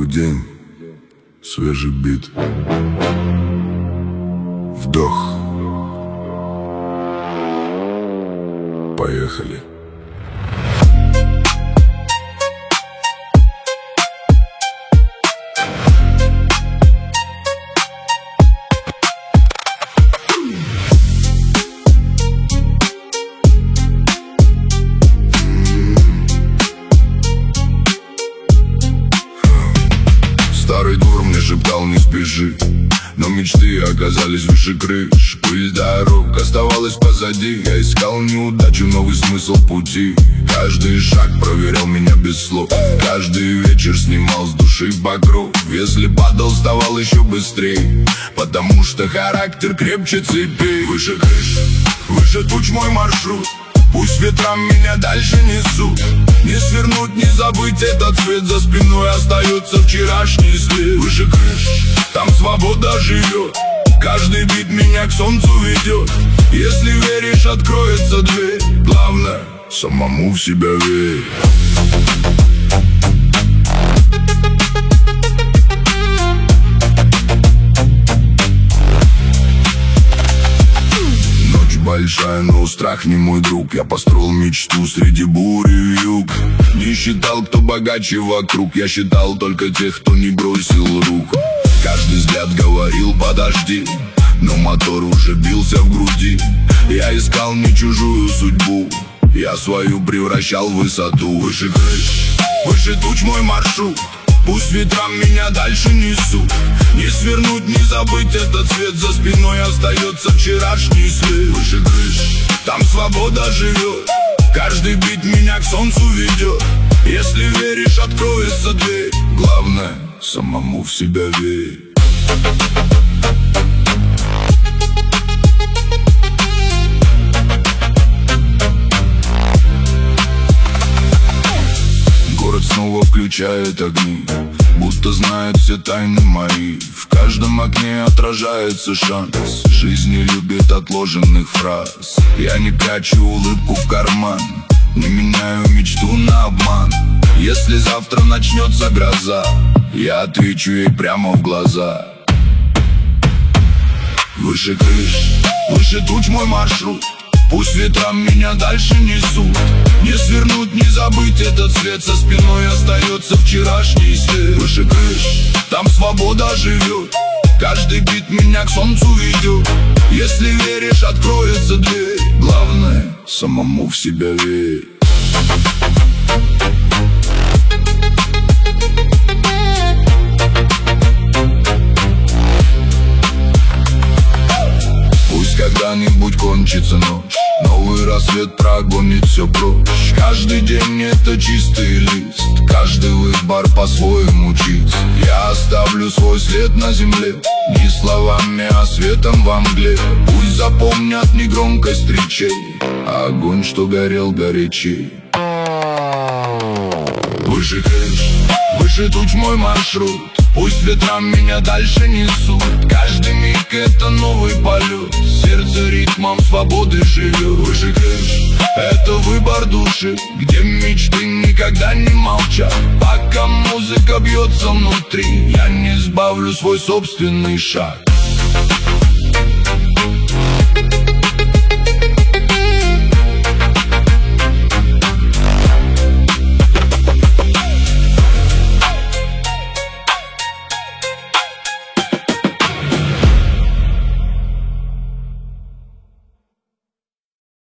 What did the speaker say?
Новый день, свежий бит. Вдох. Поехали. Старый двор мне шептал: не спеши, но мечты оказались выше крыш. Пыль дорог оставалась позади. Я искал неудачу, новый смысл пути. Каждый шаг проверял меня без слов. Каждый вечер снимал с души покров. Если падал, вставал еще быстрее, потому что характер крепче цепей. Выше крыш, выше туч мой маршрут. Пусть ветрам меня дальше несут. Не свернуть, не забыть этот свет. За спиной остается вчерашний след. Выше крыш, там свобода живет. Каждый бит меня к солнцу ведет. Если веришь, откроется дверь. Главное, самому в себя верь. Большая, но страх не мой друг. Я построил мечту среди бури и вьюг. Не считал, кто богаче вокруг. Я считал только тех, кто не бросил рук. Каждый взгляд говорил: подожди, но мотор уже бился в груди. Я искал не чужую судьбу, я свою превращал в высоту. Выше крыш, выше туч мой маршрут. Пусть ветрам меня дальше несут. Не свернуть, не забыть этот свет. За спиной остается вчерашний след. Выше крыш, там свобода живет. Каждый бит меня к солнцу ведет. Если веришь, откроется дверь. Главное, самому в себя верь. Город снова включает огни, будто знает все тайны мои. В каждом окне отражается шанс. Жизнь не любит отложенных фраз. Я не прячу улыбку в карман, не меняю мечту на обман. Если завтра начнется гроза, я отвечу ей прямо в глаза. Выше крыш, выше туч мой маршрут. Пусть ветрам меня дальше несут. Не свернуть, не забыть этот свет. За спиной остается вчерашний след. Выше крыш, там свобода живет. Каждый бит меня к солнцу ведет. Если веришь, откроется дверь. Главное, самому в себя верь. Пусть когда-нибудь кончится ночь, новый рассвет прогонит все прочь. Каждый день это чистый лист, каждый выбор по-своему чист. Я оставлю свой след на земле, не словами, а светом во мгле. Пусть запомнят не громкость речей, а огонь, что горел горячей. Выше крыш, выше туч мой маршрут. Пусть ветрам меня дальше несут. Каждый миг это новый полет. Сердце ритмом свободы живет. Выше крыш, это выбор души, где мечты никогда не молчат. Пока музыка бьется внутри, я не сбавлю свой собственный шаг.